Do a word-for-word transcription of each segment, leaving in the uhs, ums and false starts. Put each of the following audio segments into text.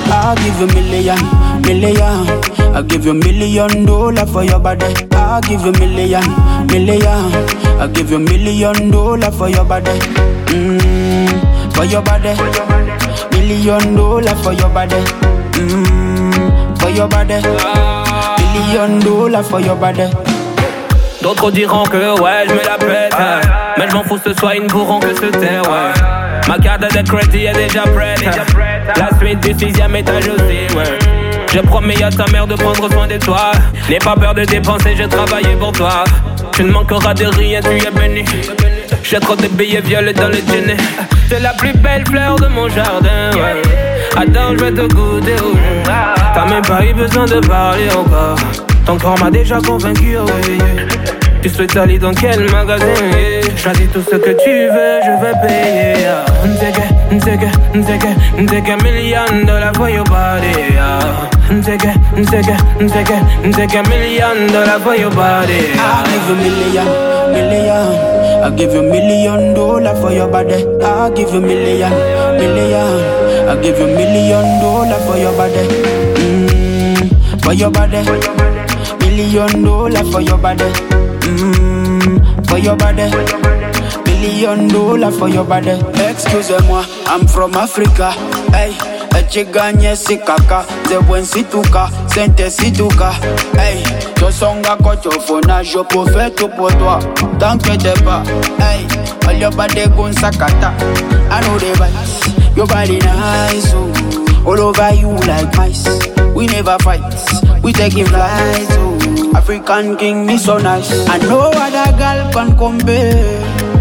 I'll give you million, million. I'll give you million dollar for your body. I'll give you million, million. I'll give you million dollar for your body. Mmm, for your body. Million dollar for your body. Mmm, for your body. Million dollar for your body. D'autres diront que ouais, je me la pète, hein. Mais je m'en fous, ce soit ils ne pourront que se taire, ouais. Ma carte de crédit est déjà prête, hein. La suite du sixième étage aussi, ouais. Je promets à ta mère de prendre soin de toi. N'aie pas peur de dépenser, j'ai travaillé pour toi. Tu ne manqueras de rien, tu es béni. J'ai trop de billets violets dans le dîner. C'est la plus belle fleur de mon jardin, ouais. Attends, je vais te goûter, oh. T'as même pas eu besoin de parler encore. Ton corps m'a déjà convaincu, oh, yeah, yeah. Tu souhaites aller dans quel magasin, yeah. Choisis tout ce que tu veux, je vais payer, yeah. N'teke, n'teke, n'teke, n'teke million dollars for your body, yeah. N'teke, n'teke, n'teke, n'teke million dollars for your body, yeah. I'll give you million, million. I'll give you million dollar for your body. I'll give you million, million. I'll give you million dollar for your body. Mmm, for your body. Million dollar for your body. Mmm, for your body. Million dollar for your body. Excusez-moi, I'm from Africa. Hey, eche gagne si kaka. Ze buen si tuka, sente si tuka. Hey, yo songa kochofona, je peux faire tout pour toi. T'inquiète pas. Hey, all your body gon sakata. I know the vibes. Your body nice, oh. All over you like mice. We never fight, we taking flights, oh. African king, me so nice. I know other girl can compare,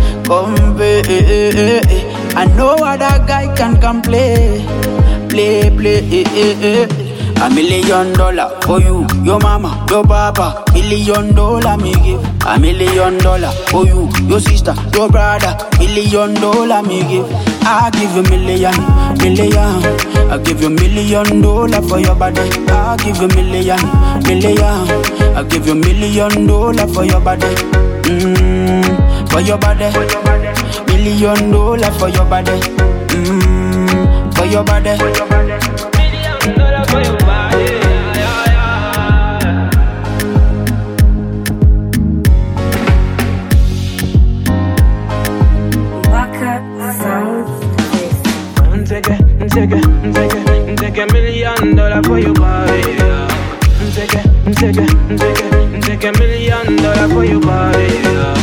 compare. I know other guy can come play, play, play. A million dollar for you, your mama, your papa. Million dollar me give. A million dollar for you, your sister, your brother. Million dollar me give. I'll give you million, million. I'll give you million dollar for your body. I'll give you million, million. I'll give you million dollar for your body. Mmm, for your body. Million dollar for your body. Mmm, for your body. Million dollar for your body. Take a, take a, take a million dollar for your body, yeah. Take a, take a, take a, take a million dollar for your body, yeah.